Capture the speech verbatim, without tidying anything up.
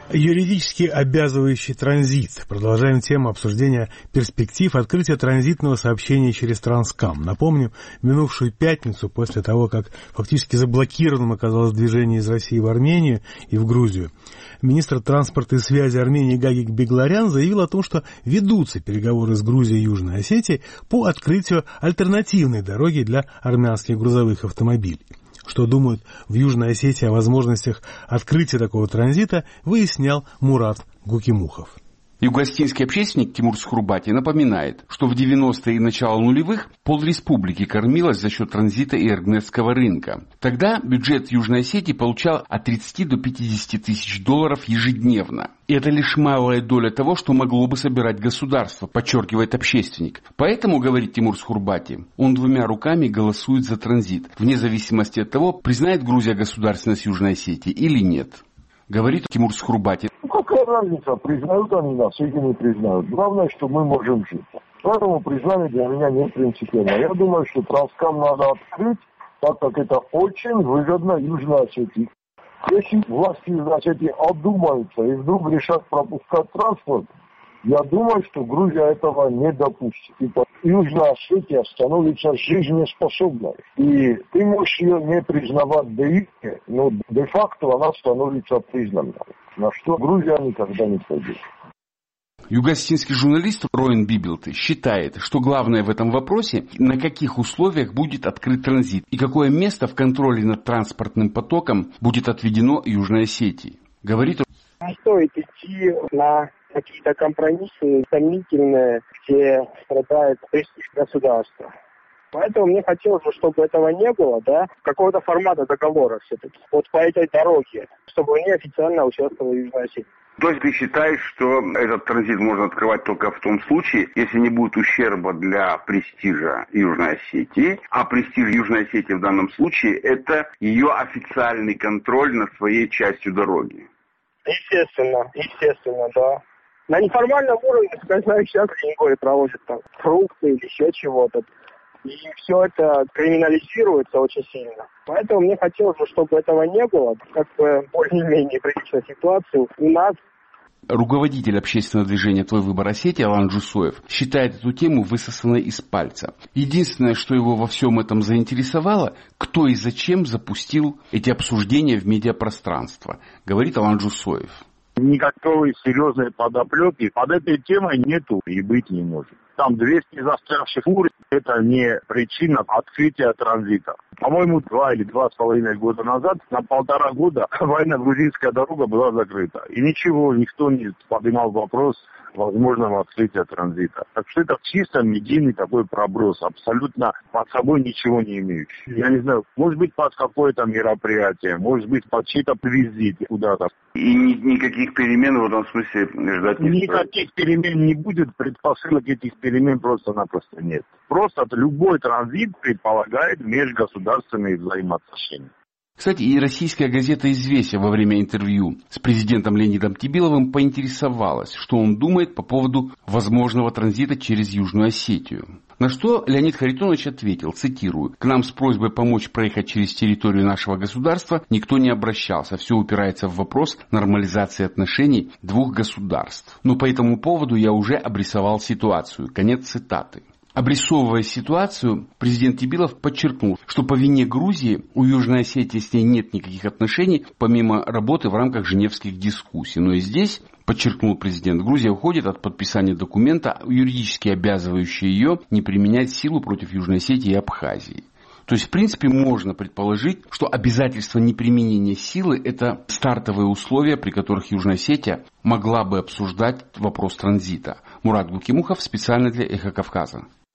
Юридически обязывающий транзит. Продолжаем тему обсуждения перспектив открытия транзитного сообщения через Транскам. Напомню, в минувшую пятницу, после того, как фактически заблокированным оказалось движение из России в Армению и в Грузию, министр транспорта и связи Армении Гагик Бегларян заявил о том, что ведутся переговоры с Грузией и Южной Осетией по открытию альтернативной дороги для армянских грузовых автомобилей. Что думают в Южной Осетии о возможностях открытия такого транзита, выяснял Мурат Гукимухов. Юго-осетинский общественник Тимур Схурбати напоминает, что в девяностые и начало нулевых полреспублики кормилась за счет транзита и эргнетского рынка. Тогда бюджет Южной Осетии получал от тридцати до пятидесяти тысяч долларов ежедневно. И это лишь малая доля того, что могло бы собирать государство, подчеркивает общественник. Поэтому, говорит Тимур Схурбати, он двумя руками голосует за транзит, вне зависимости от того, признает Грузия государственность Южной Осетии или нет. Говорит Тимур Схурбати. Ну, какая разница, признают они нас или не признают. Главное, что мы можем жить. Поэтому признание для меня не принципиально. Я думаю, что Транскам надо открыть, так как это очень выгодно Южной Осетии. Если власти Южной Осетии одумаются и вдруг решат пропускать транспорт, я думаю, что Грузия этого не допустит. И Южная Осетия становится жизнеспособной. И ты можешь ее не признавать де-юре, но де-факто она становится признанной. На что Грузия никогда не пойдет. Юго-осетинский журналист Роин Бибилты считает, что главное в этом вопросе, на каких условиях будет открыт транзит и какое место в контроле над транспортным потоком будет отведено Южной Осетии. Говорит он. Не стоит идти на какие-то компромиссы сомнительные, где страдает престиж государства. Поэтому мне хотелось бы, чтобы этого не было, да, какого-то формата договора все-таки, вот по этой дороге, чтобы они официально участвовали в Южной Осетии. То есть ты считаешь, что этот транзит можно открывать только в том случае, если не будет ущерба для престижа Южной Осетии, а престиж Южной Осетии в данном случае это ее официальный контроль над своей частью дороги? Естественно, естественно, да. На неформальном уровне, скажем, сейчас деньгой проводят там фрукты или еще чего-то. И все это криминализируется очень сильно. Поэтому мне хотелось бы, чтобы этого не было, как бы более-менее приличной ситуации у нас. Руководитель общественного движения «Твой выбор Осетия» Алан Джусоев считает эту тему высосанной из пальца. Единственное, что его во всем этом заинтересовало, кто и зачем запустил эти обсуждения в медиапространство, говорит Алан Джусоев. Никакой серьезной подоплеки под этой темой нету и быть не может. Там двести застрявших фур – это не причина открытия транзита. По-моему, два или два с половиной года назад, на полтора года, военно-грузинская дорога была закрыта. И ничего, никто не поднимал вопрос возможного открытия транзита. Так что это чисто медийный такой проброс, абсолютно под собой ничего не имеющий. Я не знаю, может быть под какое-то мероприятие, может быть под чей-то визит куда-то. И ни, никаких перемен в этом смысле ждать не стоит? Никаких перемен не будет, предпосылок этих перемен просто-напросто нет. Просто любой транзит предполагает межгосударственные взаимоотношения. Кстати, и российская газета «Известия» во время интервью с президентом Леонидом Тибиловым поинтересовалась, что он думает по поводу возможного транзита через Южную Осетию. На что Леонид Харитонович ответил, цитирую, «К нам с просьбой помочь проехать через территорию нашего государства никто не обращался. Все упирается в вопрос нормализации отношений двух государств. Но по этому поводу я уже обрисовал ситуацию». Конец цитаты. Обрисовывая ситуацию, президент Тибилов подчеркнул, что по вине Грузии у Южной Осетии с ней нет никаких отношений, помимо работы в рамках женевских дискуссий. Но и здесь, подчеркнул президент, Грузия уходит от подписания документа, юридически обязывающего ее не применять силу против Южной Осетии и Абхазии. То есть, в принципе, можно предположить, что обязательство неприменения силы – это стартовые условия, при которых Южная Осетия могла бы обсуждать вопрос транзита. Мурат Гукимухов специально для «Эхо Кавказа».